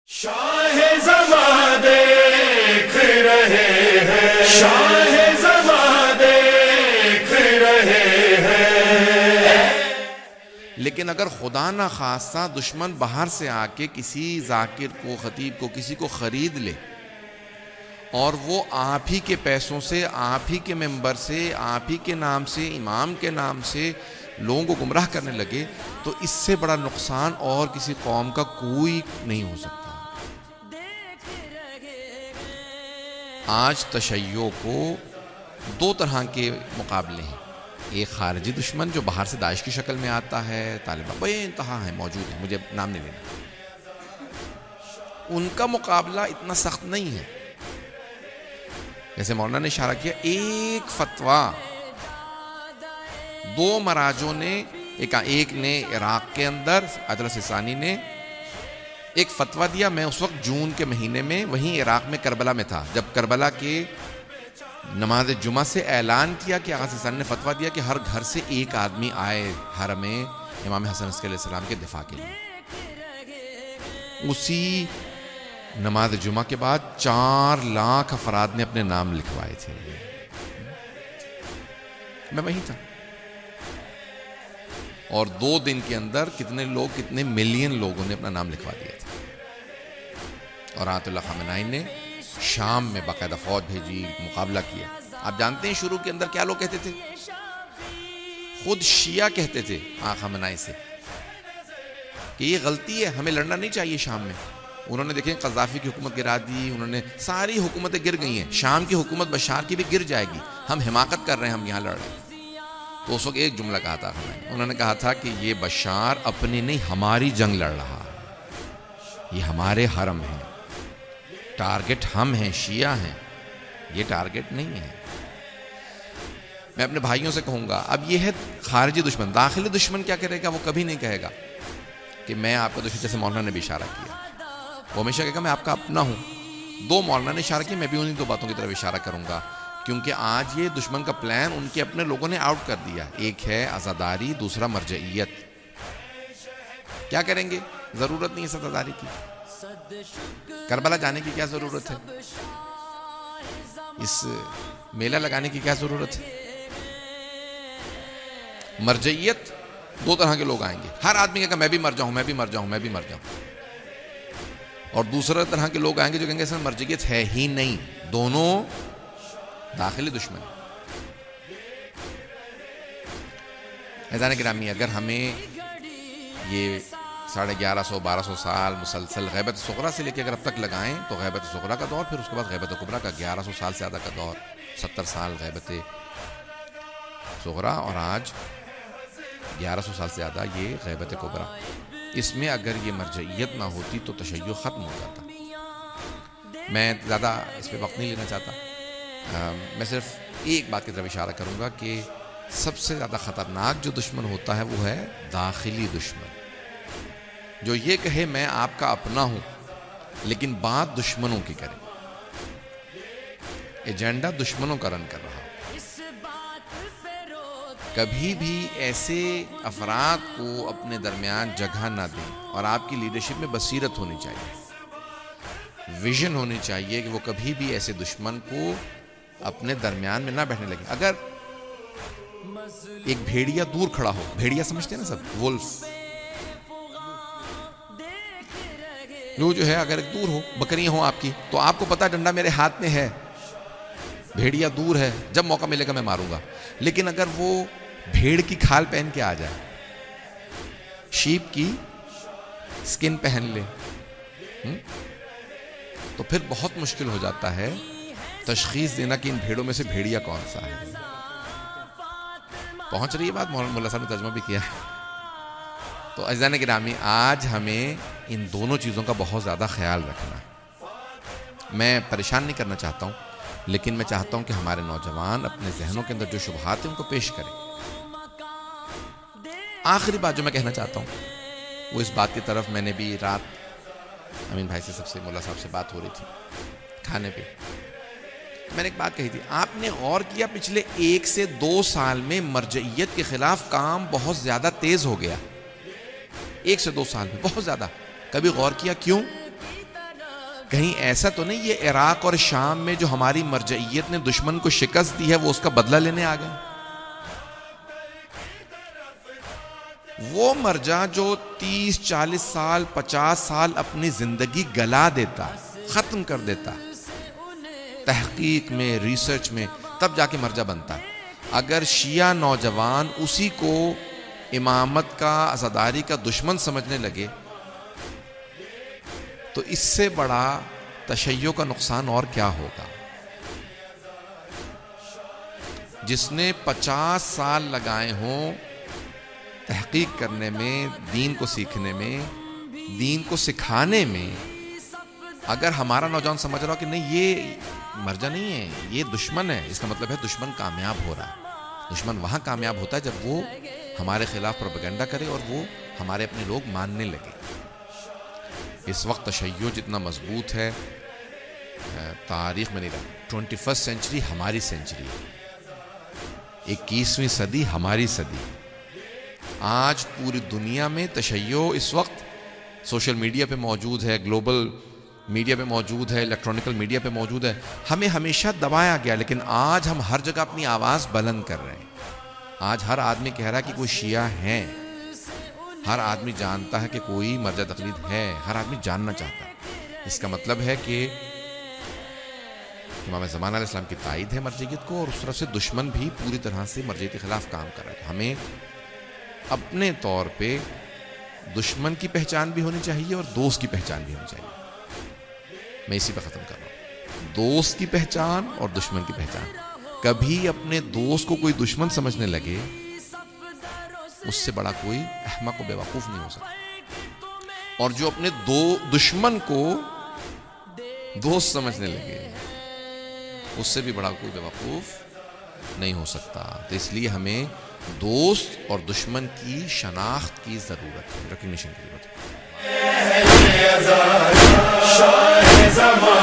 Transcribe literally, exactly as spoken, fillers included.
شاہ زماں دیکھ رہے ہیں، شاہ زماں دیکھ رہے ہیں۔ لیکن اگر خدا نہ خواستہ دشمن باہر سے آ کے کسی ذاکر کو، خطیب کو، کسی کو خرید لے اور وہ آپ ہی کے پیسوں سے، آپ ہی کے ممبر سے، آپ ہی کے نام سے، امام کے نام سے لوگوں کو گمراہ کرنے لگے، تو اس سے بڑا نقصان اور کسی قوم کا کوئی نہیں ہو سکتا۔ آج تشیع کو دو طرح کے مقابلے ہیں، ایک خارجی دشمن جو باہر سے داعش کی شکل میں آتا ہے، طالبان بے انتہا ہے، موجود ہے، مجھے نام نہیں لینا، ان کا مقابلہ اتنا سخت نہیں ہے۔ جیسے مولانا نے اشارہ کیا، ایک فتویٰ دو مراجوں نے، ایک ایک نے عراق کے اندر اطلس ثانی نے ایک فتویٰ دیا۔ میں اس وقت جون کے مہینے میں وہیں عراق میں کربلا میں تھا، جب کربلا کے نماز جمعہ سے اعلان کیا کہ آغا ثانی نے فتویٰ دیا کہ ہر گھر سے ایک آدمی آئے حرم امام حسن علیہ السلام کے دفاع کے لیے۔ اسی نماز جمعہ کے بعد چار لاکھ افراد نے اپنے نام لکھوائے تھے، میں وہیں تھا، اور دو دن کے اندر کتنے لوگ، کتنے ملین لوگوں نے اپنا نام لکھوا دیا تھا۔ اور آیت اللہ خامنہئی نے شام میں باقاعدہ فوج بھیجی، مقابلہ کیا۔ آپ جانتے ہیں شروع کے اندر کیا لوگ کہتے تھے؟ خود شیعہ کہتے تھے آقا خامنہئی سے کہ یہ غلطی ہے، ہمیں لڑنا نہیں چاہیے شام میں۔ انہوں نے دیکھیں قذافی کی حکومت گرا دی، انہوں نے ساری حکومتیں گر گئی ہیں، شام کی حکومت بشار کی بھی گر جائے گی، ہم حماقت کر رہے ہیں، ہم یہاں لڑ رہے ہیں۔ تو اس وقت ایک جملہ کہا تھا ہمیں، انہوں نے کہا تھا کہ یہ بشار اپنی نہیں ہماری جنگ لڑ رہا ہے، یہ ہمارے حرم ہے، ٹارگٹ ہم ہیں، شیعہ ہیں، یہ ٹارگٹ نہیں ہے۔ میں اپنے بھائیوں سے کہوں گا، اب یہ ہے خارجی دشمن، داخلی دشمن کیا کرے گا؟ وہ کبھی نہیں کہے گا کہ میں آپ کا دشمن، جیسے مولانا نے بھی اشارہ کیا، وہ ہمیشہ کہے گا میں آپ کا اپنا ہوں۔ دو مولانا نے اشارہ کیا، میں بھی انہیں دو باتوں کی طرف اشارہ کروں گا، کیونکہ آج یہ دشمن کا پلان ان کے اپنے لوگوں نے آؤٹ کر دیا۔ ایک ہے عزاداری، دوسرا مرجعیت۔ کیا کریں گے؟ ضرورت نہیں ہے عزاداری کی، کربلا جانے کی کیا ضرورت ہے؟ اس میلہ لگانے کی کیا ضرورت ہے؟ مرجعیت، دو طرح کے لوگ آئیں گے، ہر آدمی کہے گا میں بھی مر جاؤں، میں بھی مر جاؤں، میں بھی مر جاؤں، اور دوسرے طرح کے لوگ آئیں گے جو کہیں گے اس میں مرجعیت ہے ہی نہیں، دونوں داخلی دشمن۔ عزیزان گرامی، اگر ہمیں یہ ساڑھے گیارہ سو بارہ سو سال مسلسل غیبت صغریٰ سے لے کے اگر اب تک لگائیں تو غیبت صغریٰ کا دور، پھر اس کے بعد غیبت کبریٰ کا گیارہ سو سال سے زیادہ کا دور، ستر سال غیبت صغریٰ، اور آج گیارہ سو سال سے زیادہ یہ غیبت کبریٰ۔ اس میں اگر یہ مرجعیت نہ ہوتی تو تشیع ختم ہو جاتا۔ میں زیادہ اس پہ وقت نہیں لینا چاہتا، میں صرف ایک بات کی طرف اشارہ کروں گا کہ سب سے زیادہ خطرناک جو دشمن ہوتا ہے وہ ہے داخلی دشمن، جو یہ کہے میں آپ کا اپنا ہوں لیکن بات دشمنوں کی کرے، ایجنڈا دشمنوں کا رن کر رہا۔ کبھی بھی ایسے افراد کو اپنے درمیان جگہ نہ دیں، اور آپ کی لیڈرشپ میں بصیرت ہونی چاہیے، ویژن ہونی چاہیے کہ وہ کبھی بھی ایسے دشمن کو اپنے درمیان میں نہ بیٹھنے لگے۔ اگر ایک بھیڑیا دور کھڑا ہو، بھیڑیا سمجھتے ہیں نا سب، وولف، جو جو ہے اگر ایک دور ہو، بکریاں ہوں آپ کی، تو آپ کو پتا ڈنڈا میرے ہاتھ میں ہے، بھیڑیا دور ہے، جب موقع ملے گا میں ماروں گا۔ لیکن اگر وہ بھیڑ کی کھال پہن کے آ جائے، شیپ کی سکن پہن لے، تو پھر بہت مشکل ہو جاتا ہے تشخیص دینا کہ ان بھیڑوں میں سے بھیڑیا کون سا ہے۔ پہنچ رہی ہے بات؟ مولانا ملا صاحب نے ترجمہ بھی کیا ہے۔ تو عزیزان گرامی، آج ہمیں ان دونوں چیزوں کا بہت زیادہ خیال رکھنا ہے۔ میں پریشان نہیں کرنا چاہتا ہوں، لیکن میں چاہتا ہوں کہ ہمارے نوجوان اپنے ذہنوں کے اندر جو شبہات ہیں ان کو پیش کریں۔ آخری بات جو میں کہنا چاہتا ہوں وہ اس بات کی طرف، میں نے بھی رات امین بھائی سے، سب سے، مولا صاحب سے بات ہو رہی تھی کھانے پہ، میں نے ایک بات کہی تھی، آپ نے غور کیا پچھلے ایک سے دو سال میں مرجعیت کے خلاف کام بہت زیادہ تیز ہو گیا، ایک سے دو سال میں بہت زیادہ۔ کبھی غور کیا کیوں؟ کہیں ایسا تو نہیں یہ عراق اور شام میں جو ہماری مرجعیت نے دشمن کو شکست دی ہے وہ اس کا بدلہ لینے آ گئے؟ وہ مرجع جو تیس چالیس سال پچاس سال اپنی زندگی گلا دیتا، ختم کر دیتا تحقیق میں، ریسرچ میں، تب جا کے مرجع بنتا ہے. اگر شیعہ نوجوان اسی کو امامت کا، عزاداری کا دشمن سمجھنے لگے تو اس سے بڑا تشیع کا نقصان اور کیا ہوگا؟ جس نے پچاس سال لگائے ہوں تحقیق کرنے میں، دین کو سیکھنے میں، دین کو سکھانے میں، اگر ہمارا نوجوان سمجھ رہا ہو کہ نہیں یہ مرجع نہیں ہے، یہ دشمن ہے، اس کا مطلب ہے دشمن کامیاب ہو رہا ہے. دشمن وہاں کامیاب ہوتا ہے جب وہ ہمارے خلاف پروپیگنڈا کرے اور وہ ہمارے اپنے لوگ ماننے لگے. اس وقت تشیع جتنا مضبوط ہے تاریخ میں نہیں رہا. ٹوینٹی فرسٹ سینچری ہماری سینچری ہے، اکیسویں صدی ہماری صدی. آج پوری دنیا میں تشیع اس وقت سوشل میڈیا پہ موجود ہے، گلوبل میڈیا پہ موجود ہے، الیکٹرانکل میڈیا پہ موجود ہے. ہمیں ہمیشہ دبایا گیا، لیکن آج ہم ہر جگہ اپنی آواز بلند کر رہے ہیں. آج ہر آدمی کہہ رہا ہے کہ کوئی شیعہ ہے، ہر آدمی جانتا ہے کہ کوئی مرجع تقلید ہے، ہر آدمی جاننا چاہتا ہے. اس کا مطلب ہے کہ امام زمانہ علیہ السلام کی تائید ہے مرجعیت کو، اور اس طرف سے دشمن بھی پوری طرح سے مرجعیت کے خلاف کام کر رہا ہے. ہمیں اپنے طور پہ دشمن کی پہچان بھی ہونی چاہیے اور دوست کی پہچان بھی ہونی چاہیے. میں اسی پہ ختم کر رہا ہوں. دوست کی پہچان اور دشمن کی پہچان. کبھی اپنے دوست کو کوئی دشمن سمجھنے لگے اس سے بڑا کوئی احمق و بیوقوف نہیں ہو سکتا. اور جو اپنے دو دشمن کو دوست سمجھنے لگے اس سے بھی بڑا کوئی بیوقوف نہیں ہو سکتا. تو اس لیے ہمیں دوست اور دشمن کی شناخت کی ضرورت ہے، ریکگنیشن کی ضرورت ہے.